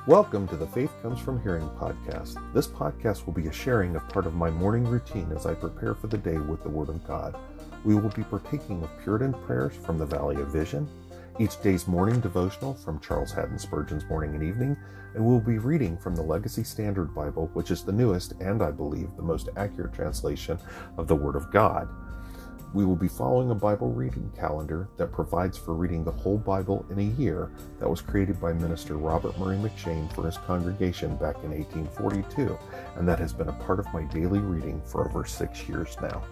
Welcome to the Faith Comes From Hearing podcast. This podcast will be a sharing of part of my morning routine as I prepare for the day with the Word of God. We will be partaking of Puritan prayers from the Valley of Vision, each day's morning devotional from Charles Haddon Spurgeon's Morning and Evening, and we'll be reading from the Legacy Standard Bible, which is the newest and, I believe, the most accurate translation of the Word of God. We will be following a Bible reading calendar that provides for reading the whole Bible in a year that was created by Minister Robert Murray McCheyne for his congregation back in 1842, and that has been a part of my daily reading for over 6 years now.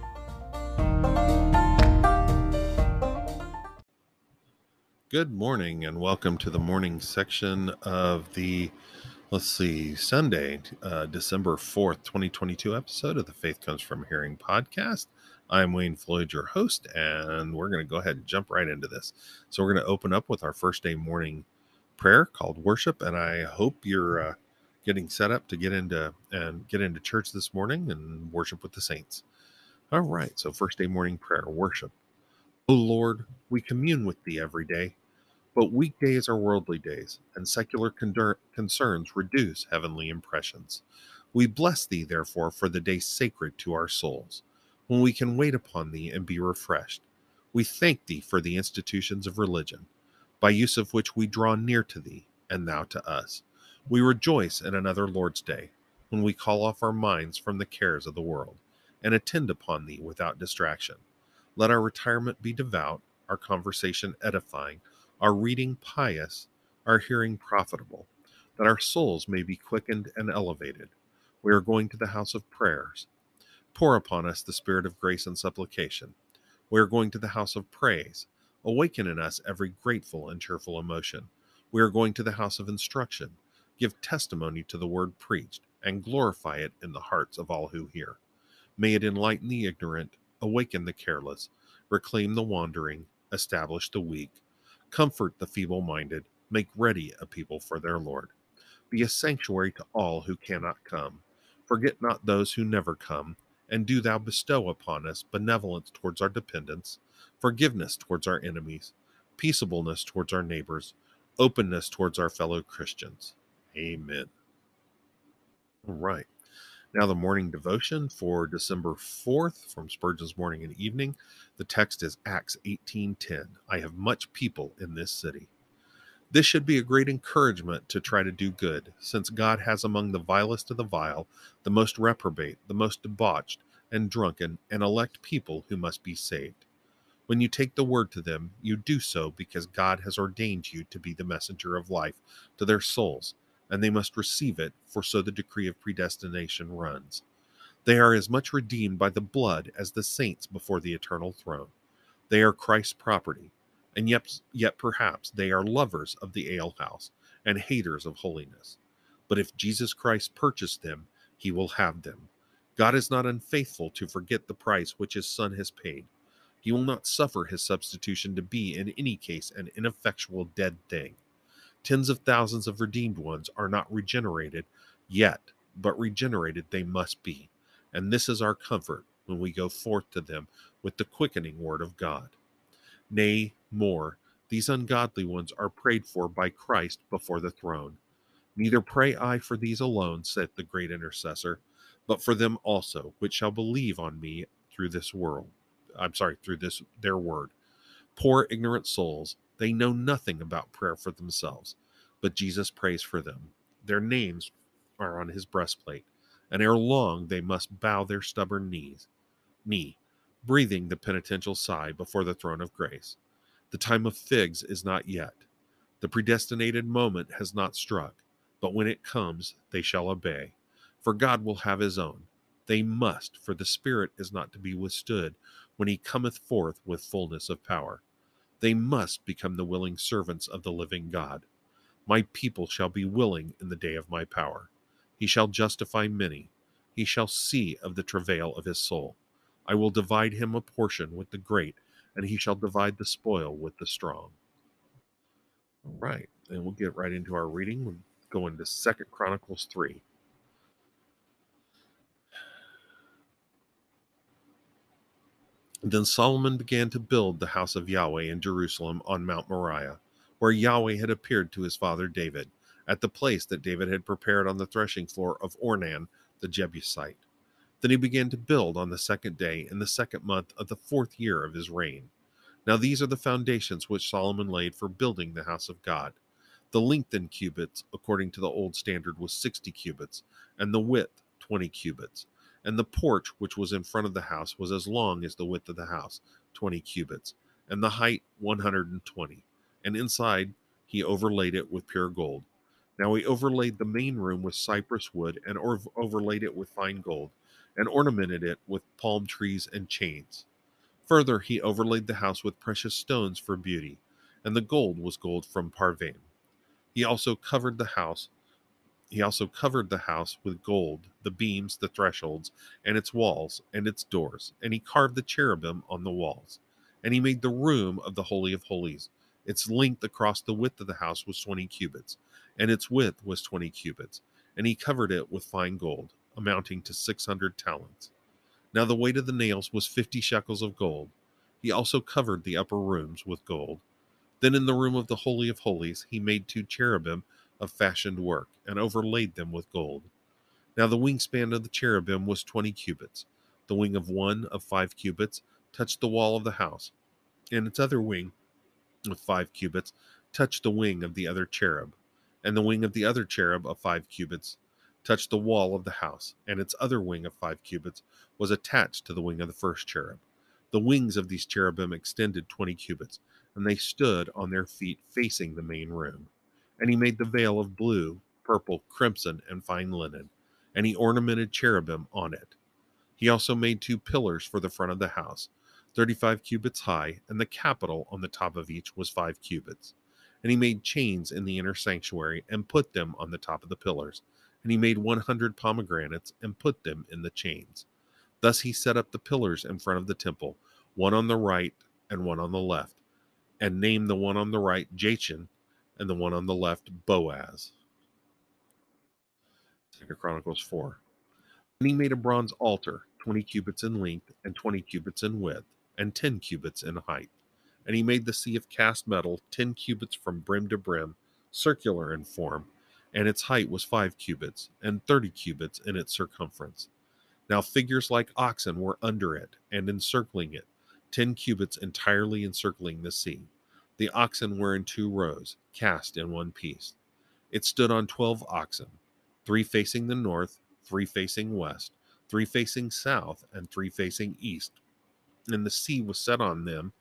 Good morning and welcome to the morning section of the, Sunday, December 4th, 2022 episode of the Faith Comes From Hearing podcast. I'm Wayne Floyd, your host, and we're going to go ahead and jump right into this. So we're going to open up with our first day morning prayer called worship, and I hope you're getting set up to get into church this morning and worship with the saints. All right, so first day morning prayer, worship. O Lord, we commune with thee every day, but weekdays are worldly days, and secular concerns reduce heavenly impressions. We bless thee, therefore, for the day sacred to our souls, when we can wait upon thee and be refreshed. We thank thee for the institutions of religion, by use of which we draw near to thee, and thou to us. We rejoice in another Lord's Day, when we call off our minds from the cares of the world, and attend upon thee without distraction. Let our retirement be devout, our conversation edifying, our reading pious, our hearing profitable, that our souls may be quickened and elevated. We are going to the house of prayers. Pour upon us the spirit of grace and supplication. We are going to the house of praise. Awaken in us every grateful and cheerful emotion. We are going to the house of instruction. Give testimony to the word preached, and glorify it in the hearts of all who hear. May it enlighten the ignorant, awaken the careless, reclaim the wandering, establish the weak, comfort the feeble-minded, make ready a people for their Lord. Be a sanctuary to all who cannot come. Forget not those who never come, and do thou bestow upon us benevolence towards our dependents, forgiveness towards our enemies, peaceableness towards our neighbors, openness towards our fellow Christians. Amen. All right. Now the morning devotion for December 4th from Spurgeon's Morning and Evening. The text is Acts 18:10. I have much people in this city. This should be a great encouragement to try to do good, since God has among the vilest of the vile, the most reprobate, the most debauched, and drunken, and elect people who must be saved. When you take the word to them, you do so because God has ordained you to be the messenger of life to their souls, and they must receive it, for so the decree of predestination runs. They are as much redeemed by the blood as the saints before the eternal throne. They are Christ's property, and yet perhaps they are lovers of the alehouse and haters of holiness. But if Jesus Christ purchased them, he will have them. God is not unfaithful to forget the price which his Son has paid. He will not suffer his substitution to be in any case an ineffectual dead thing. Tens of thousands of redeemed ones are not regenerated yet, but regenerated they must be. And this is our comfort when we go forth to them with the quickening word of God. Nay, more, these ungodly ones are prayed for by Christ before the throne. Neither pray I for these alone, saith the great intercessor, but for them also, which shall believe on me through this their word. Poor ignorant souls, they know nothing about prayer for themselves, but Jesus prays for them. Their names are on his breastplate, and ere long they must bow their stubborn knee, breathing the penitential sigh before the throne of grace. The time of figs is not yet. The predestinated moment has not struck, but when it comes, they shall obey. For God will have his own. They must, for the Spirit is not to be withstood when he cometh forth with fullness of power. They must become the willing servants of the living God. My people shall be willing in the day of my power. He shall justify many. He shall see of the travail of his soul. I will divide him a portion with the great, and he shall divide the spoil with the strong. All right, and we'll get right into our reading. We'll go into 2 Chronicles 3. Then Solomon began to build the house of Yahweh in Jerusalem on Mount Moriah, where Yahweh had appeared to his father David, at the place that David had prepared on the threshing floor of Ornan the Jebusite. Then he began to build on the second day in the second month of the 4th year of his reign. Now these are the foundations which Solomon laid for building the house of God. The length in cubits, according to the old standard, was 60 cubits, and the width 20 cubits. And the porch which was in front of the house was as long as the width of the house, 20 cubits, and the height 120. And inside he overlaid it with pure gold. Now he overlaid the main room with cypress wood, and overlaid it with fine gold, and ornamented it with palm trees and chains. Further, he overlaid the house with precious stones for beauty, and the gold was gold from Parvaim. He also covered the house. He also covered the house with gold, the beams, the thresholds, and its walls, and its doors, and he carved the cherubim on the walls. And he made the room of the Holy of Holies. Its length across the width of the house was 20 cubits, and its width was 20 cubits, and he covered it with fine gold, amounting to 600 talents. Now the weight of the nails was 50 shekels of gold. He also covered the upper rooms with gold. Then in the room of the Holy of Holies he made 2 cherubim of fashioned work, and overlaid them with gold. Now the wingspan of the cherubim was 20 cubits. The wing of one of 5 cubits touched the wall of the house, and its other wing of 5 cubits touched the wing of the other cherub, and the wing of the other cherub of 5 cubits touched the wall of the house, and its other wing of 5 cubits was attached to the wing of the first cherub. The wings of these cherubim extended 20 cubits, and they stood on their feet facing the main room. And he made the veil of blue, purple, crimson, and fine linen, and he ornamented cherubim on it. He also made 2 pillars for the front of the house, 35 cubits high, and the capital on the top of each was 5 cubits. And he made chains in the inner sanctuary, and put them on the top of the pillars. And he made 100 pomegranates, and put them in the chains. Thus he set up the pillars in front of the temple, one on the right and one on the left, and named the one on the right Jachin, and the one on the left Boaz. 2 Chronicles 4. And he made a bronze altar, 20 cubits in length, and 20 cubits in width, and 10 cubits in height. And he made the sea of cast metal, 10 cubits from brim to brim, circular in form, and its height was 5 cubits, and 30 cubits in its circumference. Now figures like oxen were under it, and encircling it, 10 cubits entirely encircling the sea. The oxen were in 2 rows, cast in one piece. It stood on 12 oxen, 3 facing the north, 3 facing west, 3 facing south, and 3 facing east. And the sea was set on them,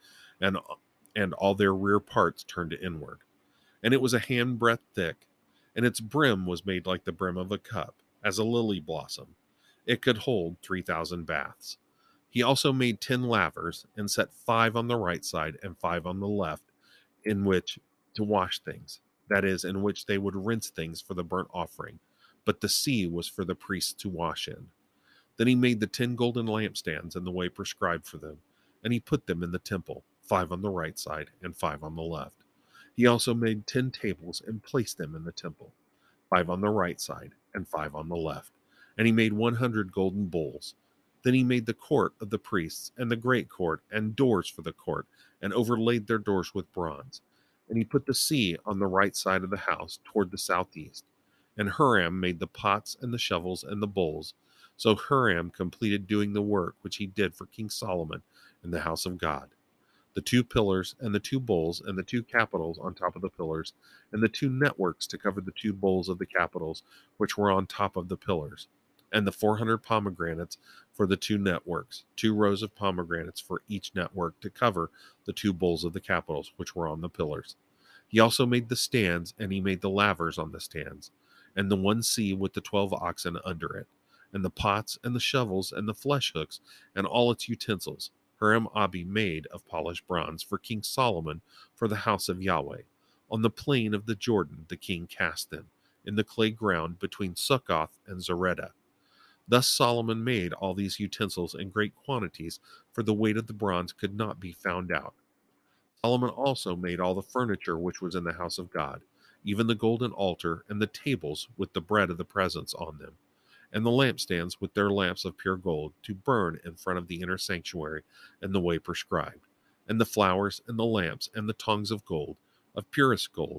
and all their rear parts turned inward. And it was a handbreadth thick, and its brim was made like the brim of a cup, as a lily blossom. It could hold 3,000 baths. He also made 10 lavers, and set 5 on the right side and 5 on the left, in which to wash things, that is, in which they would rinse things for the burnt offering, but the sea was for the priests to wash in. Then he made the 10 golden lampstands in the way prescribed for them, and he put them in the temple, 5 on the right side and 5 on the left. He also made 10 tables and placed them in the temple, 5 on the right side and 5 on the left. And he made 100 golden bowls. Then he made the court of the priests, and the great court, and doors for the court, and overlaid their doors with bronze. And he put the sea on the right side of the house, toward the southeast. And Huram made the pots and the shovels and the bowls. So Huram completed doing the work which he did for King Solomon in the house of God. The 2 pillars, and the 2 bowls, and the 2 capitals on top of the pillars, and the 2 networks to cover the 2 bowls of the capitals which were on top of the pillars, and the 400 pomegranates for the 2 networks, 2 rows of pomegranates for each network to cover the 2 bowls of the capitals which were on the pillars. He also made the stands, and he made the lavers on the stands, and the one sea with the 12 oxen under it, and the pots and the shovels and the flesh hooks and all its utensils. Huram Abi made of polished bronze for King Solomon for the house of Yahweh. On the plain of the Jordan the king cast them, in the clay ground between Succoth and Zeredah. Thus Solomon made all these utensils in great quantities, for the weight of the bronze could not be found out. Solomon also made all the furniture which was in the house of God, even the golden altar and the tables with the bread of the presence on them, and the lampstands with their lamps of pure gold to burn in front of the inner sanctuary in the way prescribed, and the flowers and the lamps and the tongs of gold, of purest gold,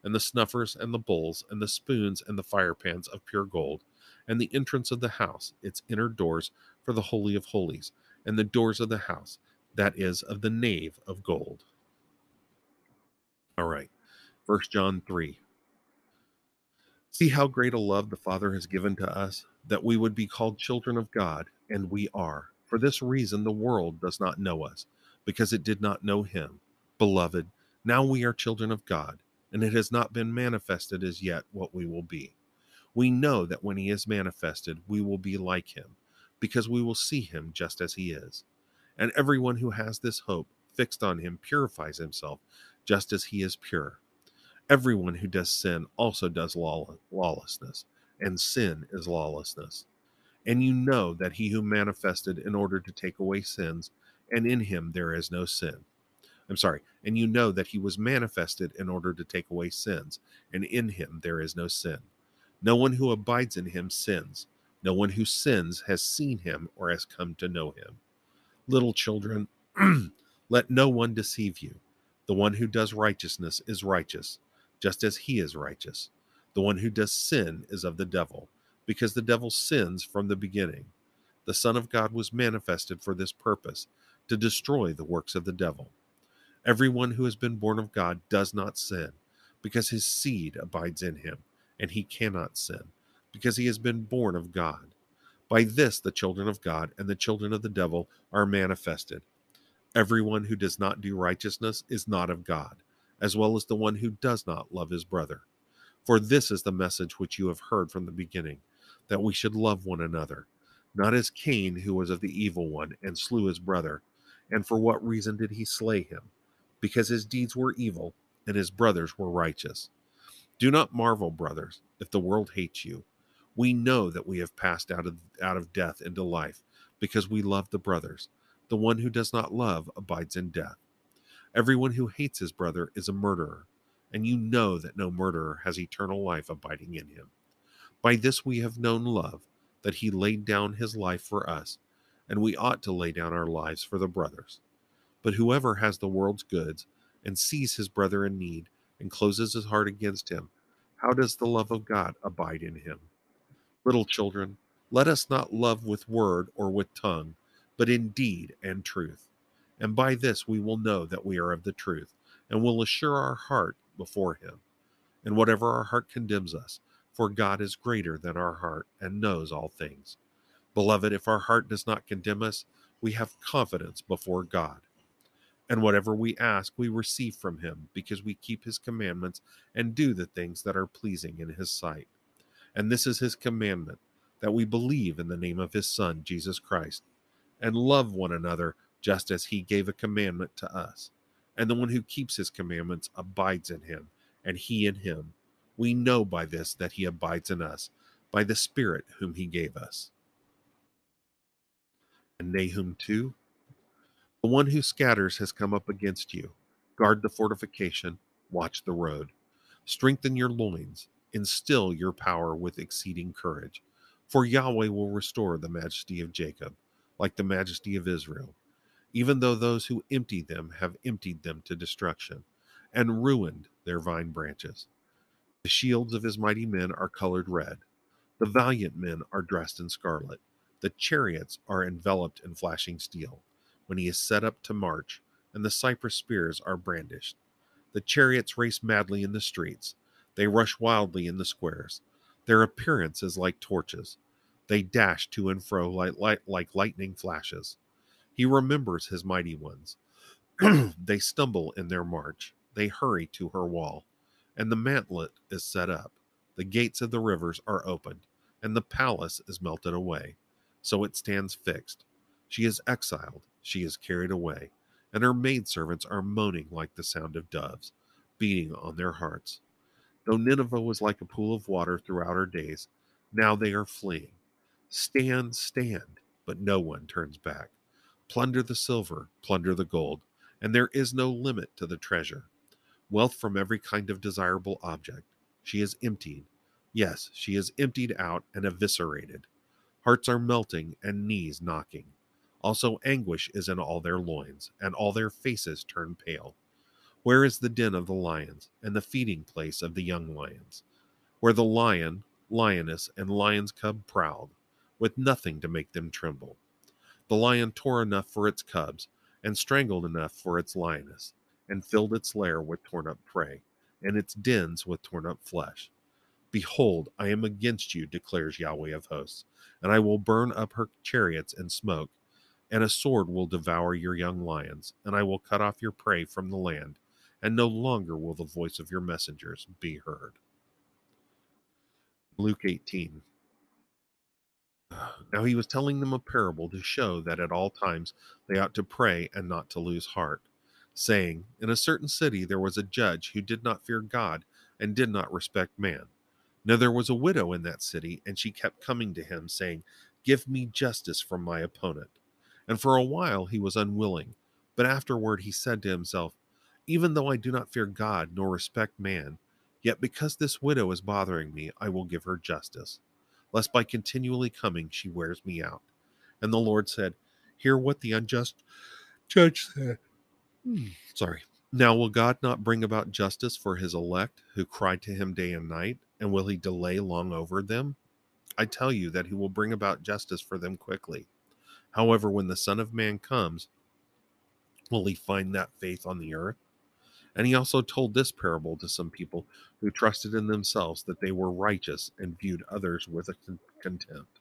and the snuffers, and the bowls, and the spoons, and the firepans of pure gold, and the entrance of the house, its inner doors for the Holy of Holies, and the doors of the house, that is, of the nave of gold. All right, 1 John 3. See how great a love the Father has given to us, that we would be called children of God, and we are. For this reason, the world does not know us, because it did not know him. Beloved, now we are children of God, and it has not been manifested as yet what we will be. We know that when he is manifested, we will be like him, because we will see him just as he is. And everyone who has this hope fixed on him purifies himself, just as he is pure. Everyone who does sin also does lawlessness, and sin is lawlessness. And you know that he who manifested in order to take away sins, and in him there is no sin. And you know that he was manifested in order to take away sins, and in him there is no sin. No one who abides in him sins. No one who sins has seen him or has come to know him. Little children, let no one deceive you. The one who does righteousness is righteous, just as he is righteous. The one who does sin is of the devil, because the devil sins from the beginning. The Son of God was manifested for this purpose, to destroy the works of the devil. Everyone who has been born of God does not sin, because his seed abides in him, and he cannot sin, because he has been born of God. By this the children of God and the children of the devil are manifested. Everyone who does not do righteousness is not of God, as well as the one who does not love his brother. For this is the message which you have heard from the beginning, that we should love one another, not as Cain, who was of the evil one, and slew his brother. And for what reason did he slay him? Because his deeds were evil, and his brothers were righteous. Do not marvel, brothers, if the world hates you. We know that we have passed out of death into life, because we love the brothers. The one who does not love abides in death. Everyone who hates his brother is a murderer, and you know that no murderer has eternal life abiding in him. By this we have known love, that he laid down his life for us, and we ought to lay down our lives for the brothers. But whoever has the world's goods and sees his brother in need and closes his heart against him, how does the love of God abide in him? Little children, let us not love with word or with tongue, but in deed and truth. And by this we will know that we are of the truth, and will assure our heart before him. And whatever our heart condemns us, for God is greater than our heart and knows all things. Beloved, if our heart does not condemn us, we have confidence before God. And whatever we ask, we receive from him, because we keep his commandments and do the things that are pleasing in his sight. And this is his commandment, that we believe in the name of his Son, Jesus Christ, and love one another just as he gave a commandment to us. And the one who keeps his commandments abides in him, and he in him. We know by this that he abides in us, by the Spirit whom he gave us. And Nahum 2. The one who scatters has come up against you. Guard the fortification, watch the road. Strengthen your loins, instill your power with exceeding courage. For Yahweh will restore the majesty of Jacob, like the majesty of Israel, even though those who empty them have emptied them to destruction, and ruined their vine branches. The shields of his mighty men are colored red. The valiant men are dressed in scarlet. The chariots are enveloped in flashing steel, when he is set up to march, and the cypress spears are brandished. The chariots race madly in the streets. They rush wildly in the squares. Their appearance is like torches. They dash to and fro like lightning flashes. He remembers his mighty ones. They stumble in their march. They hurry to her wall. And the mantlet is set up. The gates of the rivers are opened, and the palace is melted away. So it stands fixed. She is exiled. She is carried away. And her maidservants are moaning like the sound of doves, beating on their hearts. Though Nineveh was like a pool of water throughout her days, now they are fleeing. Stand, stand, but no one turns back. Plunder the silver, plunder the gold, and there is no limit to the treasure. Wealth from every kind of desirable object. She is emptied. Yes, she is emptied out and eviscerated. Hearts are melting and knees knocking. Also anguish is in all their loins, and all their faces turn pale. Where is the den of the lions, and the feeding place of the young lions, where the lion, lioness, and lion's cub prowled, with nothing to make them tremble? The lion tore enough for its cubs, and strangled enough for its lioness, and filled its lair with torn up prey, and its dens with torn up flesh. Behold, I am against you, declares Yahweh of hosts, and I will burn up her chariots in smoke, and a sword will devour your young lions, and I will cut off your prey from the land, and no longer will the voice of your messengers be heard. Luke 18. Now he was telling them a parable to show that at all times they ought to pray and not to lose heart, saying, in a certain city there was a judge who did not fear God and did not respect man. Now there was a widow in that city, and she kept coming to him, saying, give me justice from my opponent. And for a while he was unwilling, but afterward he said to himself, even though I do not fear God nor respect man, yet because this widow is bothering me, I will give her justice, lest by continually coming she wears me out. And the Lord said, hear what the unjust judge said. Sorry. Now will God not bring about justice for his elect, who cry to him day and night, and will he delay long over them? I tell you that he will bring about justice for them quickly. However, when the Son of Man comes, will he find that faith on the earth? And he also told this parable to some people who trusted in themselves that they were righteous and viewed others with a contempt.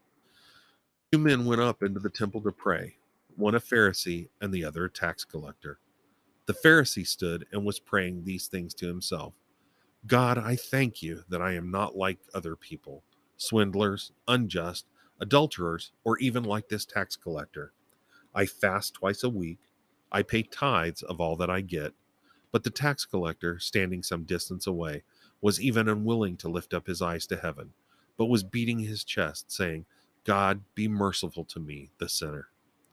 Two men went up into the temple to pray, one a Pharisee and the other a tax collector. The Pharisee stood and was praying these things to himself. God, I thank you that I am not like other people, swindlers, unjust, adulterers, or even like this tax collector. I fast twice a week. I pay tithes of all that I get. But the tax collector, standing some distance away, was even unwilling to lift up his eyes to heaven, but was beating his chest, saying, God, be merciful to me, the sinner.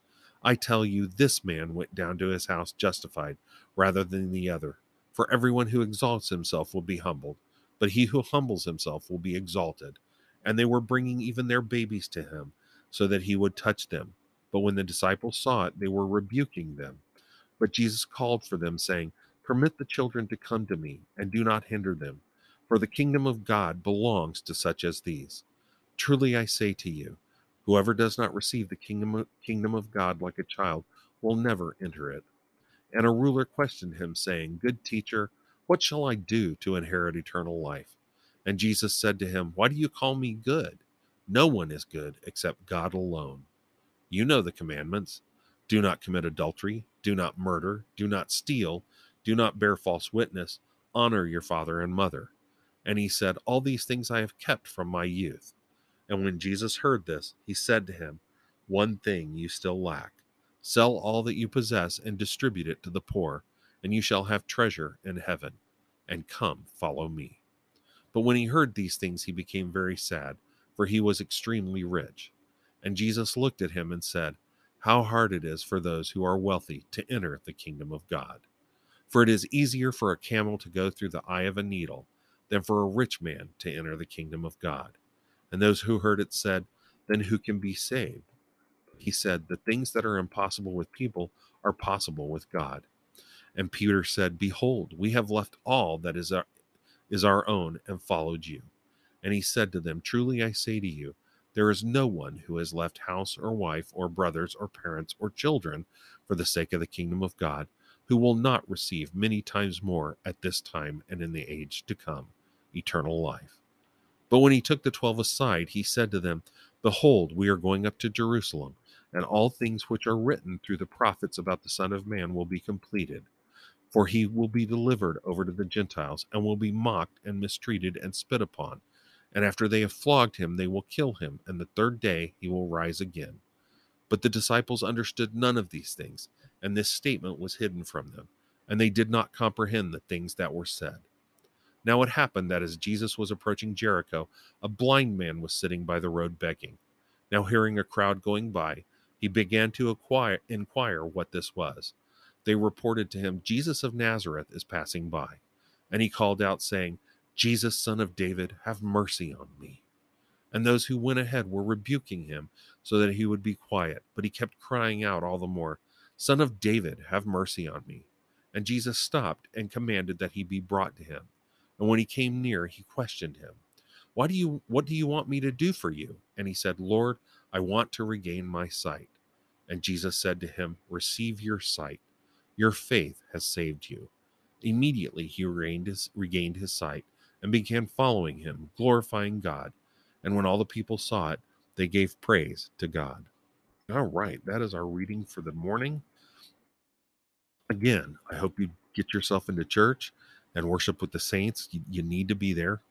I tell you, this man went down to his house justified rather than the other. For everyone who exalts himself will be humbled, but he who humbles himself will be exalted. And they were bringing even their babies to him, so that he would touch them. But when the disciples saw it, they were rebuking them. But Jesus called for them, saying, permit the children to come to me, and do not hinder them, for the kingdom of God belongs to such as these. Truly I say to you, whoever does not receive the kingdom of God like a child will never enter it. And a ruler questioned him, saying, good teacher, what shall I do to inherit eternal life? And Jesus said to him, why do you call me good? No one is good except God alone. You know the commandments. Do not commit adultery. Do not murder. Do not steal. Do not bear false witness. Honor your father and mother. And he said, all these things I have kept from my youth. And when Jesus heard this, he said to him, one thing you still lack. Sell all that you possess and distribute it to the poor, and you shall have treasure in heaven. And come, follow me. But when he heard these things, he became very sad, for he was extremely rich. And Jesus looked at him and said, how hard it is for those who are wealthy to enter the kingdom of God. For it is easier for a camel to go through the eye of a needle than for a rich man to enter the kingdom of God. And those who heard it said, then who can be saved? He said, the things that are impossible with people are possible with God. And Peter said, behold, we have left all that is our own and followed you. And he said to them, truly I say to you, there is no one who has left house or wife or brothers or parents or children for the sake of the kingdom of God, who will not receive many times more at this time and in the age to come eternal life. But when he took the 12 aside, he said to them, behold, we are going up to Jerusalem, and all things which are written through the prophets about the Son of Man will be completed. For he will be delivered over to the Gentiles, and will be mocked and mistreated and spit upon. And after they have flogged him, they will kill him, and the third day he will rise again. But the disciples understood none of these things, and this statement was hidden from them, and they did not comprehend the things that were said. Now it happened that as Jesus was approaching Jericho, a blind man was sitting by the road begging. Now hearing a crowd going by, he began to inquire what this was. They reported to him, Jesus of Nazareth is passing by. And he called out, saying, Jesus, son of David, have mercy on me. And those who went ahead were rebuking him so that he would be quiet, but he kept crying out all the more, Son of David, have mercy on me. And Jesus stopped and commanded that he be brought to him. And when he came near, he questioned him, what do you want me to do for you? And he said, Lord, I want to regain my sight. And Jesus said to him, receive your sight. Your faith has saved you. Immediately he regained his sight and began following him, glorifying God. And when all the people saw it, they gave praise to God. All right, that is our reading for the morning. Again, I hope you get yourself into church and worship with the saints. You need to be there.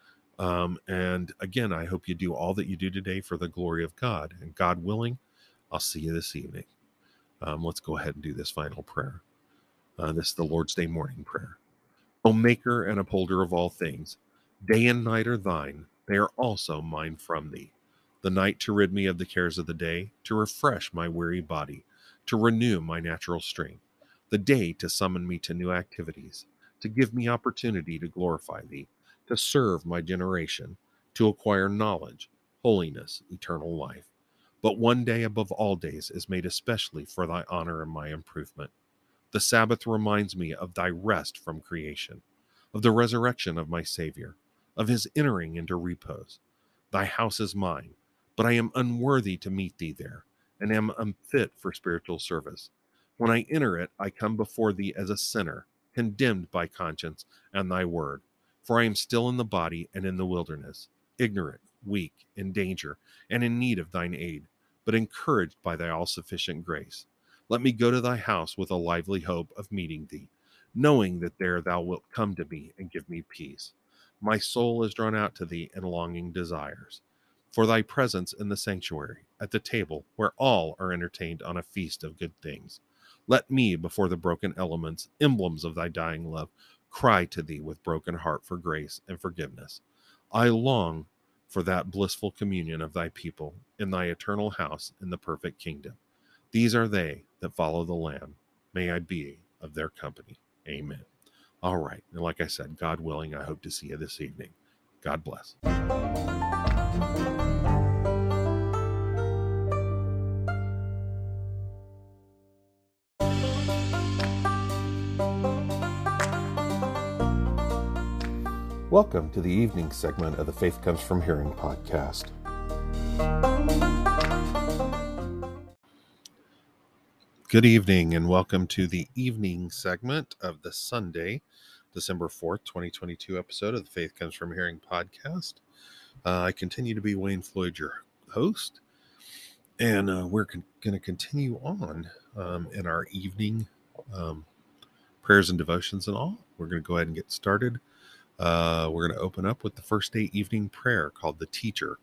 And again, I hope you do all that you do today for the glory of God. And God willing, I'll see you this evening. Let's go ahead and do this final prayer. This is the Lord's Day morning prayer. O maker and upholder of all things, day and night are thine. They are also mine from thee. The night to rid me of the cares of the day, to refresh my weary body, to renew my natural strength. The day to summon me to new activities, to give me opportunity to glorify thee, to serve my generation, to acquire knowledge, holiness, eternal life. But one day above all days is made especially for thy honor and my improvement. The Sabbath reminds me of thy rest from creation, of the resurrection of my Savior, of his entering into repose. Thy house is mine, but I am unworthy to meet thee there, and am unfit for spiritual service. When I enter it, I come before thee as a sinner, condemned by conscience and thy word. For I am still in the body and in the wilderness, ignorant, weak, in danger, and in need of thine aid, but encouraged by thy all-sufficient grace. Let me go to thy house with a lively hope of meeting thee, knowing that there thou wilt come to me and give me peace. My soul is drawn out to thee in longing desires. For thy presence in the sanctuary, at the table where all are entertained on a feast of good things. Let me, before the broken elements, emblems of thy dying love, cry to thee with broken heart for grace and forgiveness. I long for that blissful communion of thy people in thy eternal house in the perfect kingdom. These are they that follow the Lamb. May I be of their company. Amen. All right. And like I said, God willing, I hope to see you this evening. God bless. Welcome to the evening segment of the Faith Comes From Hearing podcast. Good evening and welcome to the evening segment of the Sunday, December 4th, 2022 episode of the Faith Comes From Hearing podcast. I continue to be Wayne Floyd, your host, and we're going to continue on in our evening prayers and devotions and all. We're going to go ahead and get started. We're going to open up with the first day evening prayer called the Teacher.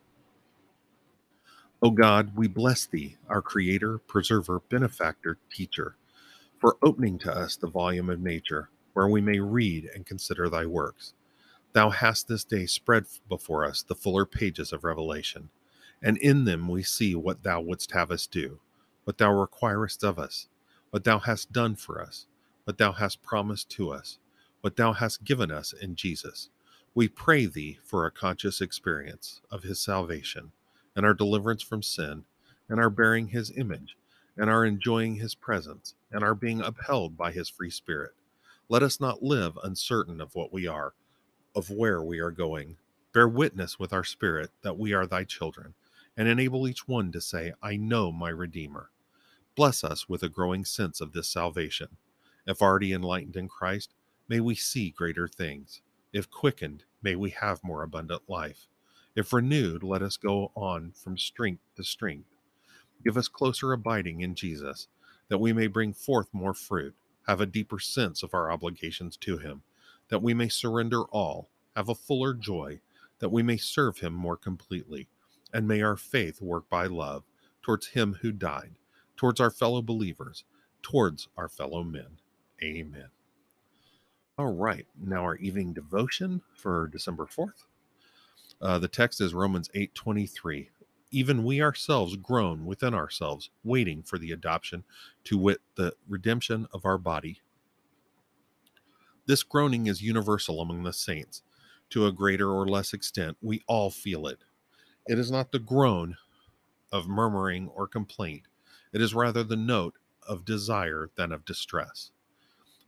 O God, we bless thee, our creator, preserver, benefactor, teacher, for opening to us the volume of nature, where we may read and consider thy works. Thou hast this day spread before us the fuller pages of Revelation, and in them we see what thou wouldst have us do, what thou requirest of us, what thou hast done for us, what thou hast promised to us, what thou hast given us in Jesus. We pray thee for a conscious experience of his salvation, and our deliverance from sin, and our bearing his image, and our enjoying his presence, and our being upheld by his free spirit. Let us not live uncertain of what we are, of where we are going. Bear witness with our spirit that we are thy children, and enable each one to say, I know my Redeemer. Bless us with a growing sense of this salvation. If already enlightened in Christ, may we see greater things. If quickened, may we have more abundant life. If renewed, let us go on from strength to strength. Give us closer abiding in Jesus, that we may bring forth more fruit, have a deeper sense of our obligations to him, that we may surrender all, have a fuller joy, that we may serve him more completely, and may our faith work by love towards him who died, towards our fellow believers, towards our fellow men. Amen. All right, now our evening devotion for December 4th. The text is Romans 8:23. Even we ourselves groan within ourselves, waiting for the adoption, to wit, the redemption of our body. This groaning is universal among the saints. To a greater or less extent, we all feel it. It is not the groan of murmuring or complaint. It is rather the note of desire than of distress.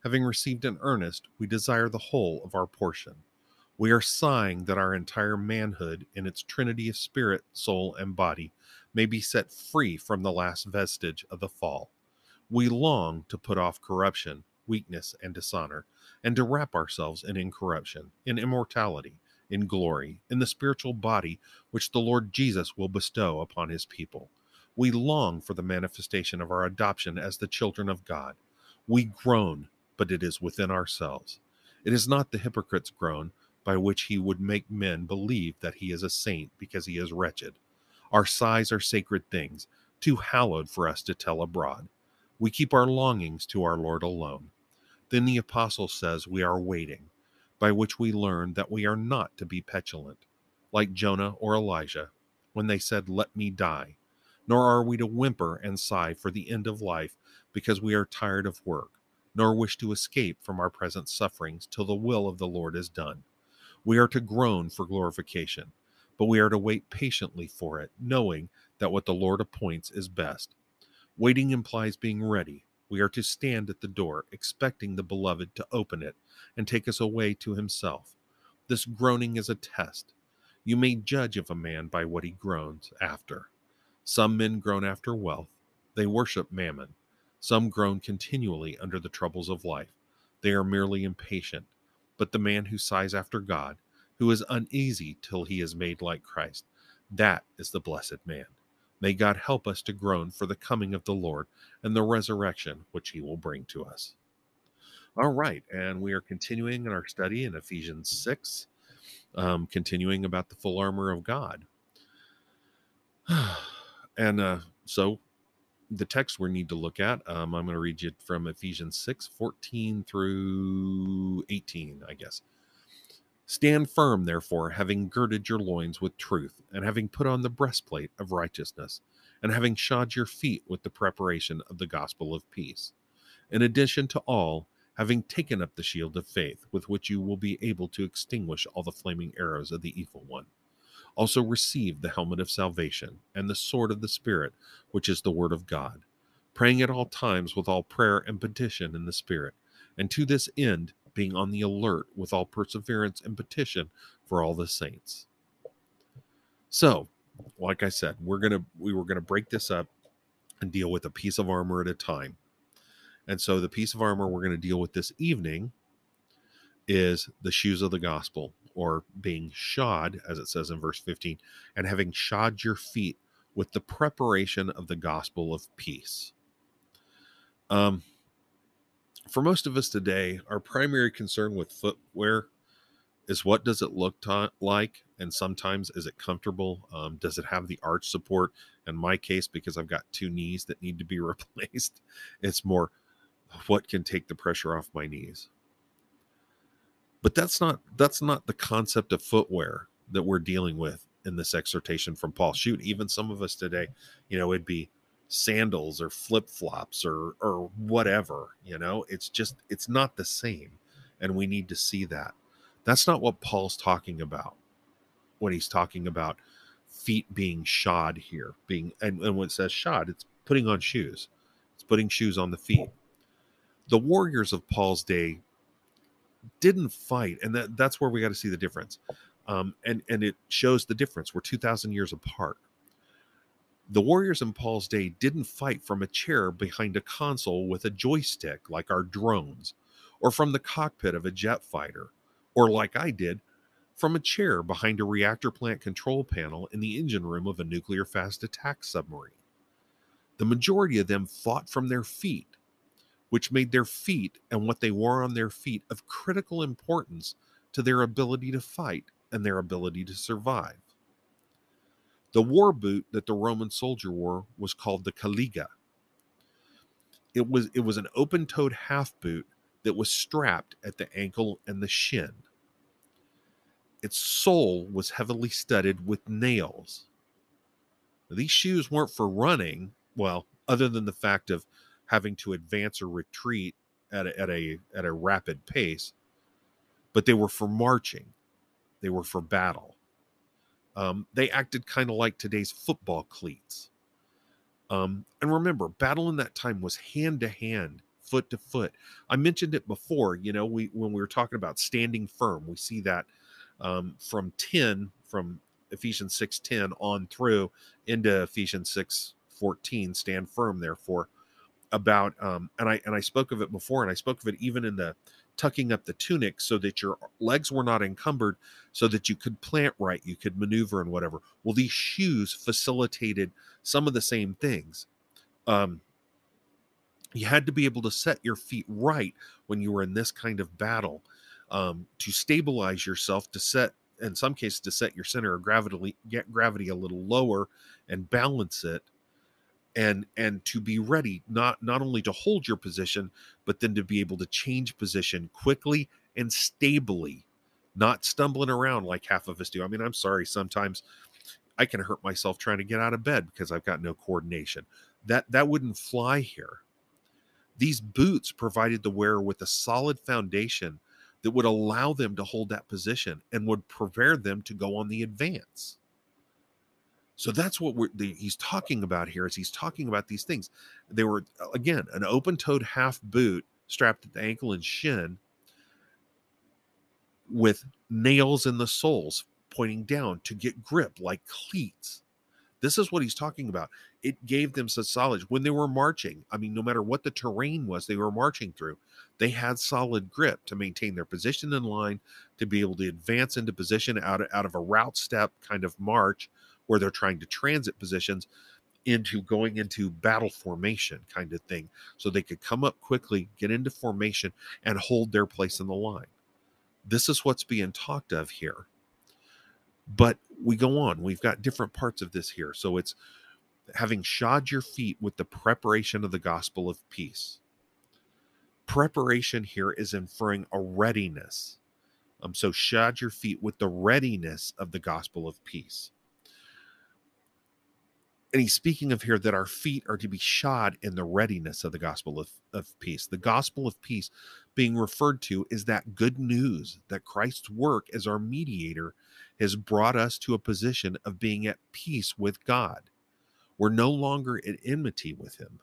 Having received an earnest, we desire the whole of our portion. We are sighing that our entire manhood, in its trinity of spirit, soul, and body, may be set free from the last vestige of the fall. We long to put off corruption, weakness, and dishonor, and to wrap ourselves in incorruption, in immortality, in glory, in the spiritual body which the Lord Jesus will bestow upon his people. We long for the manifestation of our adoption as the children of God. We groan, but it is within ourselves. It is not the hypocrite's groan, by which he would make men believe that he is a saint because he is wretched. Our sighs are sacred things, too hallowed for us to tell abroad. We keep our longings to our Lord alone. Then the apostle says we are waiting, by which we learn that we are not to be petulant, like Jonah or Elijah, when they said, "Let me die." Nor are we to whimper and sigh for the end of life because we are tired of work, nor wish to escape from our present sufferings till the will of the Lord is done. We are to groan for glorification, but we are to wait patiently for it, knowing that what the Lord appoints is best. Waiting implies being ready. We are to stand at the door, expecting the Beloved to open it and take us away to himself. This groaning is a test. You may judge of a man by what he groans after. Some men groan after wealth. They worship mammon. Some groan continually under the troubles of life. They are merely impatient. But the man who sighs after God, who is uneasy till he is made like Christ, that is the blessed man. May God help us to groan for the coming of the Lord and the resurrection which he will bring to us. All right, and we are continuing in our study in Ephesians 6, continuing about the full armor of God. And so the text we need to look at, I'm going to read you from Ephesians 6, 14 through 18, I guess. Stand firm, therefore, having girded your loins with truth, and having put on the breastplate of righteousness, and having shod your feet with the preparation of the gospel of peace. In addition to all, having taken up the shield of faith, with which you will be able to extinguish all the flaming arrows of the evil one. Also receive the helmet of salvation, and the sword of the Spirit, which is the word of God, praying at all times with all prayer and petition in the Spirit, and to this end, being on the alert with all perseverance and petition for all the saints. So, like I said, we were gonna break this up and deal with a piece of armor at a time. And so the piece of armor we're going to deal with this evening is the shoes of the gospel, or being shod, as it says in verse 15, and having shod your feet with the preparation of the gospel of peace. For most of us today, our primary concern with footwear is what does it look like, and sometimes is it comfortable? Does it have the arch support? In my case, because I've got two knees that need to be replaced, it's more what can take the pressure off my knees. But that's not the concept of footwear that we're dealing with in this exhortation from Paul. Shoot, even some of us today, it'd be sandals or flip-flops or whatever, it's not the same. And we need to see that. That's not what Paul's talking about when he's talking about feet being shod here. And when it says shod, it's putting on shoes. It's putting shoes on the feet. The warriors of Paul's day didn't fight, and that's where we got to see the difference. And it shows the difference. We're 2,000 years apart. The warriors in Paul's day didn't fight from a chair behind a console with a joystick like our drones, or from the cockpit of a jet fighter, or like I did, from a chair behind a reactor plant control panel in the engine room of a nuclear fast attack submarine. The majority of them fought from their feet, which made their feet and what they wore on their feet of critical importance to their ability to fight and their ability to survive. The war boot that the Roman soldier wore was called the caliga. It was an open-toed half boot that was strapped at the ankle and the shin. Its sole was heavily studded with nails. Now, these shoes weren't for running, well, other than the fact of having to advance or retreat at a rapid pace, but they were for marching. They were for battle. They acted kind of like today's football cleats. And remember, battle in that time was hand-to-hand foot to foot. I mentioned it before, when we were talking about standing firm, we see that from Ephesians 6:10 on through into Ephesians 6:14, stand firm, therefore, about and I spoke of it before, and I spoke of it even in the tucking up the tunic so that your legs were not encumbered, so that you could plant right, you could maneuver and whatever. Well, these shoes facilitated some of the same things. um you had to be able to set your feet right when you were in this kind of battle, to stabilize yourself, to set, in some cases, to set your center of gravity, get gravity a little lower and balance it, and to be ready, not only to hold your position, but then to be able to change position quickly and stably, not stumbling around like half of us do. I mean, I'm sorry, sometimes I can hurt myself trying to get out of bed because I've got no coordination. That wouldn't fly here. These boots provided the wearer with a solid foundation that would allow them to hold that position and would prepare them to go on the advance. So that's what he's talking about here. Is he's talking about these things. They were, again, an open-toed half boot strapped at the ankle and shin with nails in the soles pointing down to get grip like cleats. This is what he's talking about. It gave them such solid when they were marching. I mean, no matter what the terrain was they were marching through, they had solid grip to maintain their position in line, to be able to advance into position out of a route step kind of march where they're trying to transit positions into going into battle formation kind of thing. So they could come up quickly, get into formation, and hold their place in the line. This is what's being talked of here. But we go on. We've got different parts of this here. So it's having shod your feet with the preparation of the gospel of peace. Preparation here is inferring a readiness. So shod your feet with the readiness of the gospel of peace. And he's speaking of here that our feet are to be shod in the readiness of the gospel of peace. The gospel of peace being referred to is that good news that Christ's work as our mediator has brought us to a position of being at peace with God. We're no longer at enmity with him.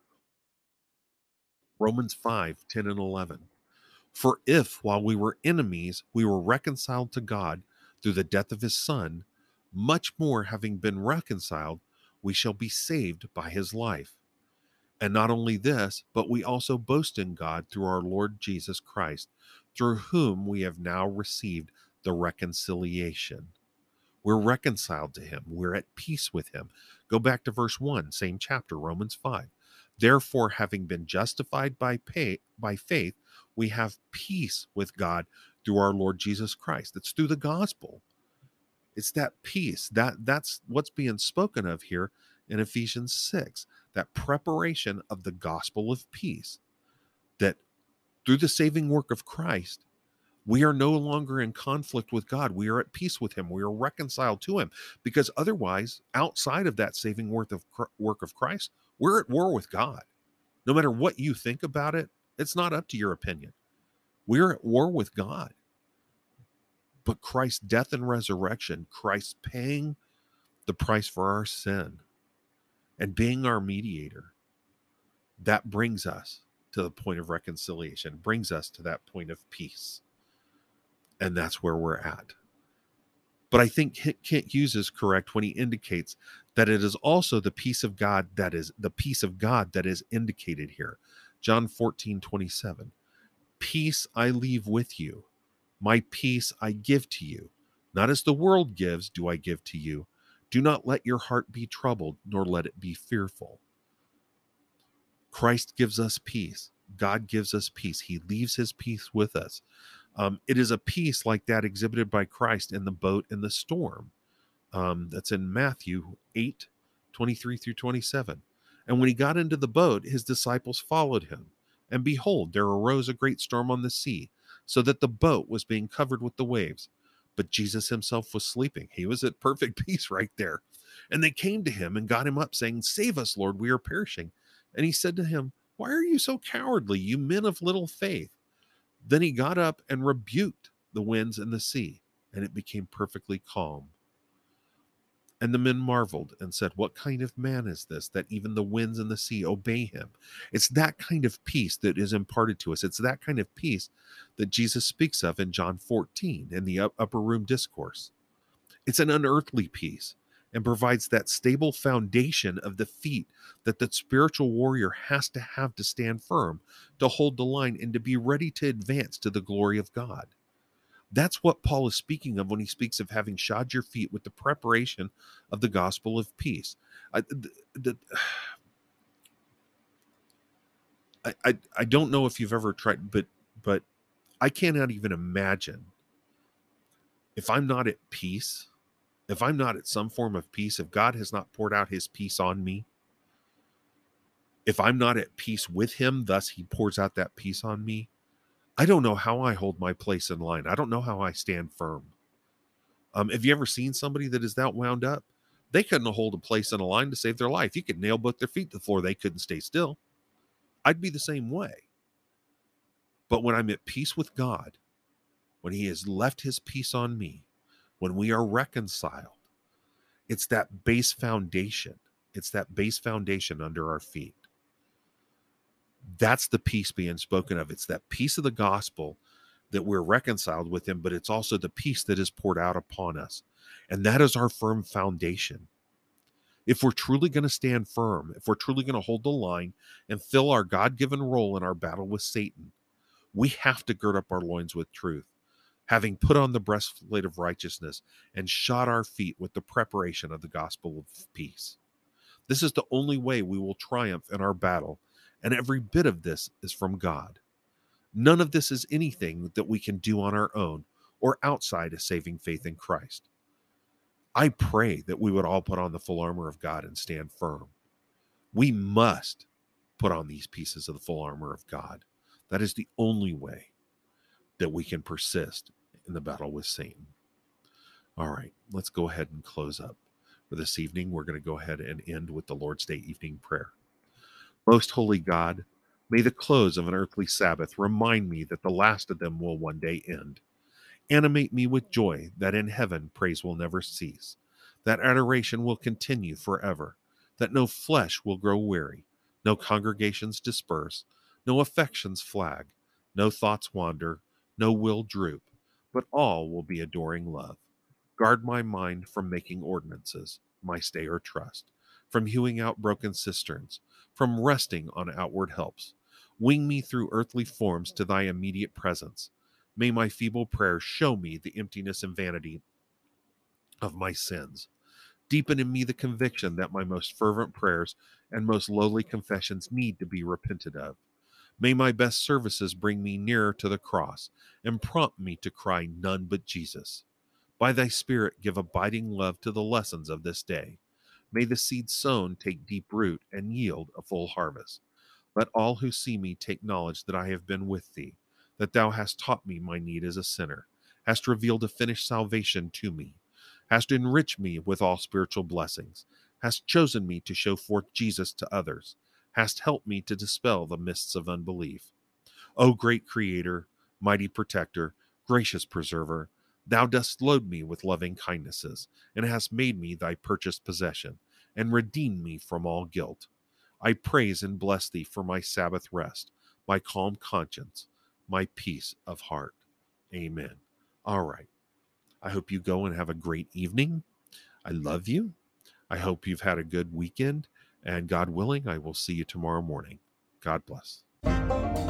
Romans 5:10 and 11. For if, while we were enemies, we were reconciled to God through the death of his Son, much more, having been reconciled, we shall be saved by his life. And not only this, but we also boast in God through our Lord Jesus Christ, through whom we have now received the reconciliation. We're reconciled to him. We're at peace with him. Go back to verse 1, same chapter, Romans 5. Therefore, having been justified by faith, we have peace with God through our Lord Jesus Christ. It's through the gospel. It's that peace. That's what's being spoken of here in Ephesians 6, that preparation of the gospel of peace, that through the saving work of Christ, we are no longer in conflict with God. We are at peace with him. We are reconciled to him, because otherwise, outside of that saving work of Christ, we're at war with God. No matter what you think about it, it's not up to your opinion. We're at war with God. But Christ's death and resurrection, Christ paying the price for our sin and being our mediator, that brings us to the point of reconciliation, brings us to that point of peace. And that's where we're at. But I think Kent Hughes is correct when he indicates that it is also the peace of God that is indicated here. John 14:27. Peace I leave with you. My peace I give to you. Not as the world gives, do I give to you. Do not let your heart be troubled, nor let it be fearful. Christ gives us peace. God gives us peace. He leaves his peace with us. It is a peace like that exhibited by Christ in the boat in the storm. That's in Matthew 8:23-27. And when he got into the boat, his disciples followed him. And behold, there arose a great storm on the sea, so that the boat was being covered with the waves. But Jesus himself was sleeping. He was at perfect peace right there. And they came to him and got him up, saying, Save us, Lord, we are perishing. And he said to him, Why are you so cowardly, you men of little faith? Then he got up and rebuked the winds and the sea, and it became perfectly calm. And the men marveled and said, "What kind of man is this, that even the winds and the sea obey him?" It's that kind of peace that is imparted to us. It's that kind of peace that Jesus speaks of in John 14 in the upper room discourse. It's an unearthly peace and provides that stable foundation of the feet that the spiritual warrior has to have to stand firm, to hold the line, and to be ready to advance to the glory of God. That's what Paul is speaking of when he speaks of having shod your feet with the preparation of the gospel of peace. I, I don't know if you've ever tried, but I cannot even imagine if I'm not at peace, if I'm not at some form of peace, if God has not poured out his peace on me, if I'm not at peace with him, thus he pours out that peace on me, I don't know how I hold my place in line. I don't know how I stand firm. Have you ever seen somebody that is that wound up? They couldn't hold a place in a line to save their life. You could nail both their feet to the floor. They couldn't stay still. I'd be the same way. But when I'm at peace with God, when he has left his peace on me, when we are reconciled, it's that base foundation. It's that base foundation under our feet. That's the peace being spoken of. It's that peace of the gospel that we're reconciled with him, but it's also the peace that is poured out upon us. And that is our firm foundation. If we're truly going to stand firm, if we're truly going to hold the line and fill our God-given role in our battle with Satan, we have to gird up our loins with truth, having put on the breastplate of righteousness and shod our feet with the preparation of the gospel of peace. This is the only way we will triumph in our battle, and every bit of this is from God. None of this is anything that we can do on our own or outside of saving faith in Christ. I pray that we would all put on the full armor of God and stand firm. We must put on these pieces of the full armor of God. That is the only way that we can persist in the battle with Satan. All right, let's go ahead and close up. For this evening, we're going to go ahead and end with the Lord's Day evening prayer. Most holy God, may the close of an earthly Sabbath remind me that the last of them will one day end. Animate me with joy that in heaven praise will never cease, that adoration will continue forever, that no flesh will grow weary, no congregations disperse, no affections flag, no thoughts wander, no will droop, but all will be adoring love. Guard my mind from making ordinances, my stay or trust, from hewing out broken cisterns, from resting on outward helps. Wing me through earthly forms to thy immediate presence. May my feeble prayers show me the emptiness and vanity of my sins. Deepen in me the conviction that my most fervent prayers and most lowly confessions need to be repented of. May my best services bring me nearer to the cross and prompt me to cry none but Jesus. By thy Spirit give abiding love to the lessons of this day. May the seed sown take deep root and yield a full harvest. Let all who see me take knowledge that I have been with thee, that thou hast taught me my need as a sinner, hast revealed a finished salvation to me, hast enriched me with all spiritual blessings, hast chosen me to show forth Jesus to others, hast helped me to dispel the mists of unbelief. O great Creator, mighty Protector, gracious Preserver, thou dost load me with loving kindnesses, and hast made me thy purchased possession, and redeemed me from all guilt. I praise and bless thee for my Sabbath rest, my calm conscience, my peace of heart. Amen. All right. I hope you go and have a great evening. I love you. I hope you've had a good weekend, and God willing, I will see you tomorrow morning. God bless.